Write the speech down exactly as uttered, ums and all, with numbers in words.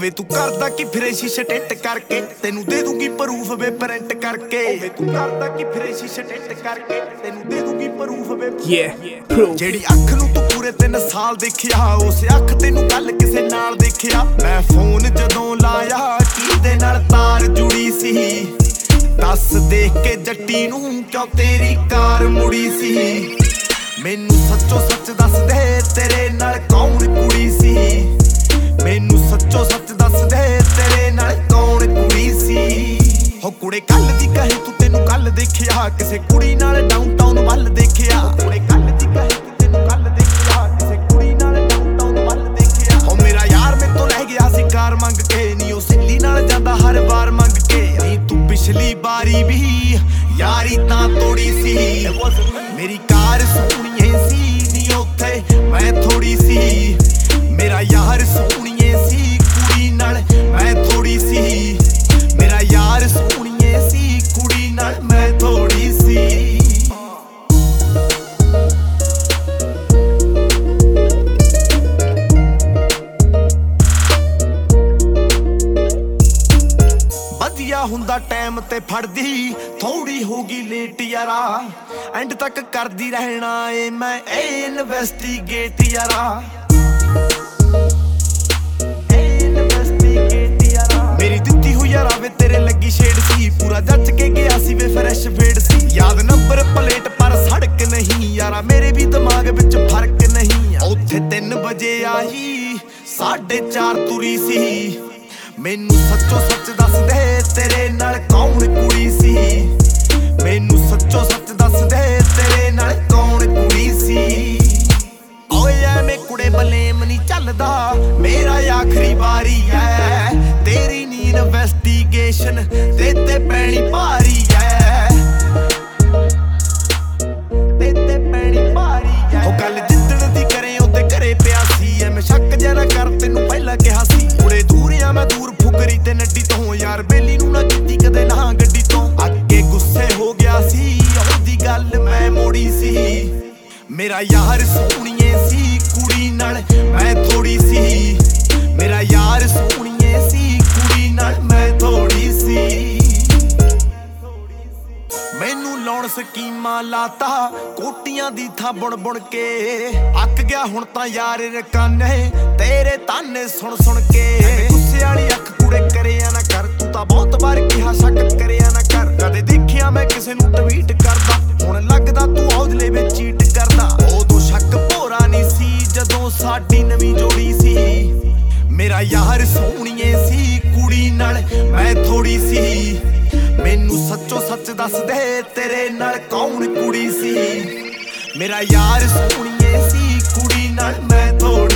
ਵੇ ਤੂੰ ਕਰਦਾ ਕੀ ਫਿਰੇ ਸ਼ੀਸ਼ੇ ਟਿੱਟ ਕਰਕੇ, ਤੈਨੂੰ ਦੇ ਦੂੰਗੀ ਪ੍ਰੂਫ ਵੇ ਪ੍ਰਿੰਟ ਕਰਕੇ। ਵੇ ਤੂੰ ਕਰਦਾ ਕੀ ਫਿਰੇ ਸ਼ੀਸ਼ੇ ਟਿੱਟ ਕਰਕੇ, ਤੈਨੂੰ ਦੇ ਦੂੰਗੀ ਪ੍ਰੂਫ ਵੇ ਜਿਹੜੀ ਅੱਖ ਨੂੰ ਤੂੰ ਪੂਰੇ ਤਿੰਨ ਸਾਲ ਦੇਖਿਆ, ਉਸ ਅੱਖ ਤੈਨੂੰ ਕੱਲ ਕਿਸੇ ਨਾਲ ਦੇਖਿਆ। ਮੈਂ ਫੋਨ ਜਦੋਂ ਲਾਇਆ ਕਿਹਦੇ ਨਾਲ ਤਾਰ ਜੁੜੀ ਸੀ, ਦੱਸ ਦੇਖ ਕੇ ਜੱਟੀ ਨੂੰ ਕਿਉਂ ਤੇਰੀ ਕਾਰ ਮੁੜੀ ਸੀ। ਮੈਨੂੰ ਸੱਚੋ ਸੱਚ ਦੱਸ ਦੇ ਤੇਰੇ ਨਾਲ ਕੌਣ ਕੁੜੀ ਸੀ, ਮੈਨੂੰ ਸੱਚੋ ਸੱਚ ਦੱਸ ਦੇ ਤੇਰੇ ਨਾਲ ਕੌਣ ਕੁੜੀ ਸੀ। ਹੋ ਕੁੜੇ ਕੱਲ ਦੀ ਕਹੇ ਤੂੰ ਤੈਨੂੰ ਕੱਲ ਦੇਖਿਆ, ਕਿਸੇ ਕੁੜੀ ਨਾਲ ਡਾਊਨਟਾਊਨ ਵੱਲ ਦੇਖਿਆ। ਕੁੜੇ ਕੱਲ ਦੀ ਕਹੇ ਤੂੰ ਤੈਨੂੰ ਕੱਲ ਦੇਖਿਆ, ਕਿਸੇ ਕੁੜੀ ਨਾਲ ਡਾਊਨਟਾਊਨ ਵੱਲ ਦੇਖਿਆ। ਹੋ ਮੇਰਾ ਯਾਰ ਮੇਰੇ ਤੋਂ ਲੈ ਗਿਆ ਸੀ ਕਾਰ ਮੰਗ ਕੇ, ਨੀ ਉਹ ਸਿੱਲੀ ਨਾਲ ਜਾਂਦਾ ਹਰ ਵਾਰ ਮੰਗ ਕੇ। ਨੀ ਤੂੰ ਪਿਛਲੀ ਵਾਰੀ ਵੀ ਯਾਰੀ ਤਾਂ ਤੋੜੀ ਸੀ, ਮੇਰੀ ਕਾਰ ਸੋਹਣੀਏ ਸੀ ਨੀ ਉੱਥੇ ਮੈਂ ਥੋੜੀ ਸੀ। ਮੇਰਾ ਯਾਰ ਸੋਹਣੀਏ ਸੀ ਕੁੜੀ ਨਾਲ ਮੈਂ ਥੋੜੀ ਸੀ, ਮੇਰਾ ਯਾਰ ਸੋਹਣੀਏ ਸੀ ਕੁੜੀ ਨਾਲ ਮੈਂ ਥੋੜੀ ਸੀ। ਵਧੀਆ ਹੁੰਦਾ ਟਾਈਮ ਤੇ ਫੜਦੀ, ਥੋੜੀ ਹੋਗੀ ਲੇਟ ਯਾਰਾ, ਐਂਡ ਤੱਕ ਕਰਦੀ ਰਹਿਣਾ ਏ ਮੈਂ ਇਹ ਇਨਵੈਸਟੀਗੇਟ ਯਾਰਾ। ਮੇਰੀ ਦਿੱਤੀ ਹੋਈ ਯਾਰਾ ਵੇ ਤੇਰੇ ਲੱਗੀ ਸ਼ੇਡ ਸੀ, ਪੂਰਾ ਜੱਜ ਕੇ ਗਿਆ ਸੀ ਵੇ ਫਰੈਸ਼ ਫੇਡ ਸੀ। ਯਾਦ ਨੰਬਰ ਪਲੇਟ ਪਰ ਸੜਕ ਨਹੀਂ ਯਾਰਾ, ਮੇਰੇ ਵੀ ਦਿਮਾਗ ਵਿੱਚ ਫਰਕ ਨਹੀਂ। ਉੱਥੇ ਤਿੰਨ ਵਜੇ ਆਈ ਸਾਢੇ ਚਾਰ ਤੁਰੀ ਸੀ, ਮੈਨੂੰ ਸੱਚੋ ਸੱਚ ਦੱਸ ਦੇ ਤੇਰੇ ਨਾਲ ਕੌਣ ਕੁੜੀ ਸੀ, ਮੈਨੂੰ ਸੱਚੋ ਸੱਚ ਦੱਸ ਦੇ ਤੇਰੇ ਨਾਲ ਕੌਣ ਕੁੜੀ ਸੀ। ਓਏ ਐਵੇਂ ਕੁੜੇ ਬਲੇਮ ਨਹੀਂ ਚੱਲਦਾ, ਮੇਰਾ ਆਖਰੀ ਵਾਰੀ ਐ, ਤੇਰੀ ਨੀ ਇਨਵੈਸਟੀਗੇਸ਼ਨ ਤੇ ਤੇ ਪੈਣੀ ਭਾਰੀ ਐ, ਤੇ ਤੇ ਪੈਣੀ ਭਾਰੀ ਐ। ਉਹ ਗੱਲ ਜਿੱਦਣ ਦੀ ਕਰੇ ਉਹਦੇ ਘਰੇ ਪਿਆ ਸੀ, ਐਵੇਂ ਸ਼ੱਕ ਜਿਹਾ ਨਾ ਕਰ ਤੈਨੂੰ ਪਹਿਲਾਂ ਕਿਹਾ ਸੀ। ਕੁੜੇ ਦੂਰਿਆਂ ਮੈਂ ਦੂਰ ਫੁਕਰੀ ਤੇ ਨੱਡੀ ਤੋਂ, ਯਾਰ ਬੇਲੀ ਨੂੰ ਨਾ ਕੀਤੀ ਕਦੇ ਨਾ ਗੱਡੀ ਤੋਂ। ਅੱਗੇ ਗੁੱਸੇ ਹੋ ਗਿਆ ਸੀ ਉਹਦੀ ਗੱਲ ਮੈਂ ਮੋੜੀ ਸੀ, ਮੇਰਾ ਯਾਰ ਸੋਹਣੀਏ ਸੀ ਕੁੜੀ ਨਾਲ ਮੈਂ ਥੋੜੀ ਸੀ, ਮੇਰਾ ਯਾਰ ਸੋਹਣੀਏ ਸੀ ਕੁੜੀ ਨਾਲ ਮੈਂ ਥੋੜੀ ਸੀ। ਮੈਨੂੰ ਲਾਉਣ ਸਕੀਮਾਂ ਲਾਤਾ ਕੋਟੀਆਂ ਦੀ ਥਾਂ ਬੁਣ ਬੁਣ ਕੇ, ਅੱਕ ਗਿਆ ਹੁਣ ਤਾਂ ਯਾਰ ਰਕਾਨੇ ਤੇਰੇ ਤਾਨੇ ਸੁਣ ਸੁਣ ਕੇ। ਗੁੱਸੇ ਵਾਲੀ ਅੱਖ ਕੁੜੇ ਕਰਿਆ ਨਾ ਕਰ, ਤੂੰ ਤਾਂ ਬਹੁਤ ਵਾਰ ਕਿਹਾ ਸ਼ੱਕ ਕਰਿਆ ਨਾ ਕਰ। ਕਦੇ ਦੇਖਿਆ ਮੈਂ ਕਿਸੇ ਨੂੰ ਟਵੀਟ ਕਰਦਾ, ਹੁਣ ਲੱਗਦਾ ਤੂੰ ਔਜਲੇ ਵਿੱਚ ਚੀਟ ਕਰਦਾ। ਉਦੋਂ ਸ਼ੱਕ ਭੋਰਾ ਨਹੀਂ ਸੀ ਜਦੋਂ ਸਾਡੀ ਨਵੀਂ ਜੋੜੀ ਸੀ, ਮੇਰਾ ਯਾਰ ਸੋਹਣੀਏ ਸੀ ਕੁੜੀ ਨਾਲ ਮੈਂ ਥੋੜੀ ਸੀ, ਮੈਨੂੰ ਸੱਚੋ ਸੱਚ ਦੱਸ ਦੇ ਤੇਰੇ ਨਾਲ ਕੌਣ ਕੁੜੀ ਸੀ, ਮੇਰਾ ਯਾਰ ਸੋਹਣੀਏ ਸੀ ਕੁੜੀ ਨਾਲ ਮੈਂ ਥੋੜੀ